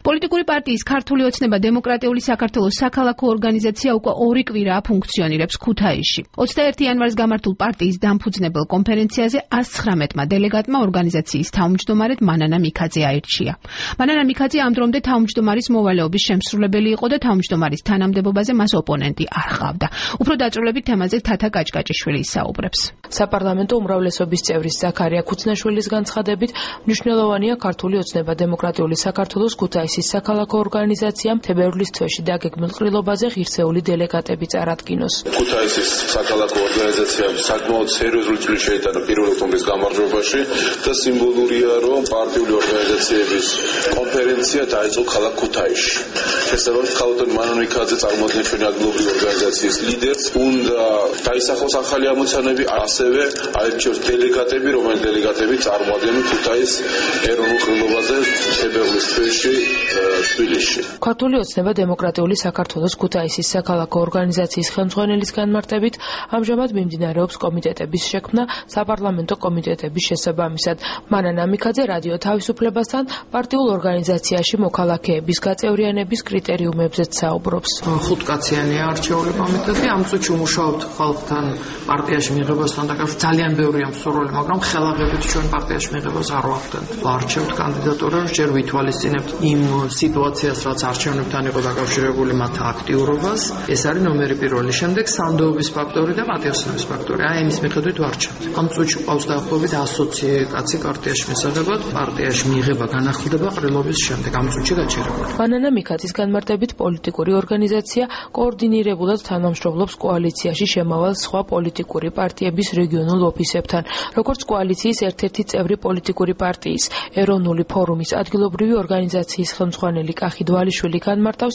პოლიტიკური პარტიის ქართული ოცნება დემოკრატიული საქართველოს საქალაქო ორგანიზაცია უკვე 2 კვირაა ფუნქციონირებს ქუთაისში. 21 იანვარს გამართულ პარტიის დამფუძნებელ კონფერენციაზე 119-მა დელეგატმა ორგანიზაციის თავმჯდომარედ მანანა მიქაძე აირჩია. მანანა მიქაძე ამ დრომდე თავმჯდომარის მოვალეობის შემსრულებელი იყო და თავმჯდომარის თანამდებობაზე მას ოპონენტი არ ჰყავდა. უფრო დაწვრილებით თემაზე თათა კაჭკაჭიშვილი ისაუბრებს. საპარლამენტო უმრავლესობის წევრის ზაქარია ქუცნაშვილის განცხადებით, მნიშვნელოვანია ქართული ოცნება დემოკრატიული საქართველოს ქუთაისის საქალაქო ორგანიზაციამ თებერვლის თვეში დაგეგმილ ყრილობაზე ღირსეული დელეგატები წარადგინოს. ქუთაისის საქალაქო ორგანიზაციამ საკმაოდ სერიოზული წვლილი შეიტანა პირველ ოქტომბრის გამარჯვებაში და სიმბოლურია, რომ პარტიული ორგანიზაციების კონფერენცია დაიწყო ქალაქ ქუთაისში. შესაბამისად, ქალბატონი მანანა მიქაძე წარმოადგენს ჩვენი ადგილობრივი ორგანიზაციის ლიდერს. უნდა დაისახოს ახალი ამოცანები, ასევე აირჩიოს დელეგატები, რომელი დელეგატები წარმოადგენენ ქუთაის ეროვნულ ყრილობაზე თებერვლის თვეში თბილისში. ქართული ოცნება დემოკრატიული საქართველოს ქუთაისის საქალაქო ორგანიზაციის ხელმძღვანელის განმარტებით, ამჟამად მიმდინარეობს კომიტეტების შექმნა საპარლამენტო კომიტეტების შესაბამისად. მანანა მიქაძე რადიო თავისუფლებასთან პარტიულ ორგანიზაციაში მოქალაქეების გაწევრიანების კრიტერიუმებზეც საუბრობს. 5 კაციანია არჩეული კომიტეტი, ამ წუთში ვმუშაობთ ხალხთან პარტიაში მიღებასთან დაკავშირებით. ძალიან ბევრია მსურველი, მაგრამ ხელაღებით ჩვენ პარტიაში მიღებას არ ვახდენთ. ვარჩევთ კანდიდატურებს, ჯერ ვითვალისწინებთ იმ სიტუაციას, რაც არჩევნებთან იყო დაკავშირებული, მათ აქტიურობას. ეს არის ნომერი პირველი. შემდეგ სანდოობის ფაქტორი და პატიოსნების ფაქტორი. ამის მიხედვით ვარჩევთ. ამ წუთში ყავს დაახლოებით 120 კაცი პარტიაში მისაღებად, პარტიაში მიღება განახლდება ყრილობის შემდეგ. ამ წუთში გაჩერებული. მანანა მიქაძის განმარტებით, პოლიტიკური ორგანიზაცია კოორდინირებულად თანამშრომლობს კოალიციაში შემავალ სხვა პოლიტიკური პარტიების რეგიონულ ოფისებთან, როგორც კოალიციის ერთ-ერთი წევრი პოლიტიკური პარტიის ეროვნული ფორუმის ადგილობრივი ორგანიზაციის ხელმძღვანელი კახი დვალიშვილი განმარტავს,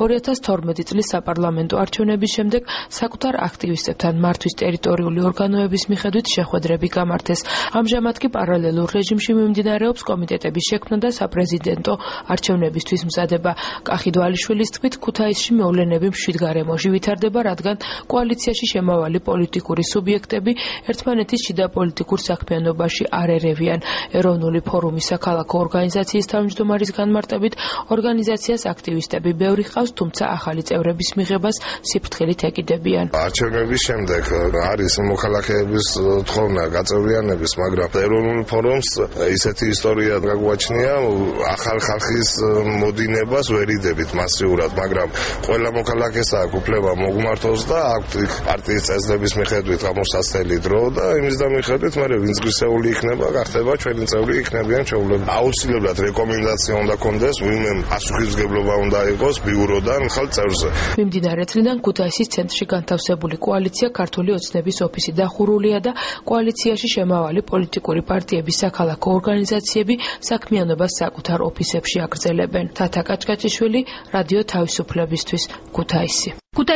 2012 წლის საპარლამენტო არჩევნების შემდეგ საკუთარ აქტივისტებთან მართვის ტერიტორიული ორგანოების მიხედვით შეხვედრები გამართეს. ამჟამად კი პარალელურ რეჟიმში მიმდინარეობს კომიტეტების შექმნა და საპრეზიდენტო არჩევნებისთვის მზადება. კახი დვალიშვილის თქმით, ქუთაისში მოვლენები მშვიდ გარემოში ვითარდება, რადგან კოალიციაში შემავალი პოლიტიკური სუბიექტები ერთმანეთის შიდა პოლიტიკურ საქმიანობაში არ ერევიან. ეროვნული ფორუმის საქალაქო ორგანიზაციის თავმჯდომარის განმარტებით, ორგანიზაციას აქტივისტები ბევრი ჰყავს, თუმცა ახალი წევრების მიღებას სიფრთხილით ეკიდებიან. არჩევნების შემდეგ არის მოქალაქეების თხოვნა გაწევრიანების, მაგრამ ეროვნულ ფორუმს ისეთი ისტორია გაგვაჩნია, ახალ ხალხის მოდინებას ვერ იდებით მასიურად, მაგრამ ყველა მოქალაქეს აქვს უფლება მოგმართოს და აქვს პარტიის წესდების მიხედვით გამოსასწრელი დრო და იმის და მიხედვით მე ვინც გისეული იქნება, გახდება ჩვენი წევრი იქნებიან ჩვეულებრივ. აუცილებლად რეკომენდაცია უნდა კონდეს, ვინმე პასუხისმგებლობა უნდა იყოს ბიუროდან ხალ წევრზე. მიმდინარე წლიდან ქუთაისის ცენტრში განთავსებული კოალიცია ქართული ოცნების ოფისი დახურულია და კოალიციაში შემავალი პოლიტიკური პარტიების საქალაქო ორგანიზაციები საქმიანობას საკუთარ ოფისებში აგრძელებენ. თათა კაჭკაჭიშვილი, რადიო თავისუფლებისთვის, ქუთაისი.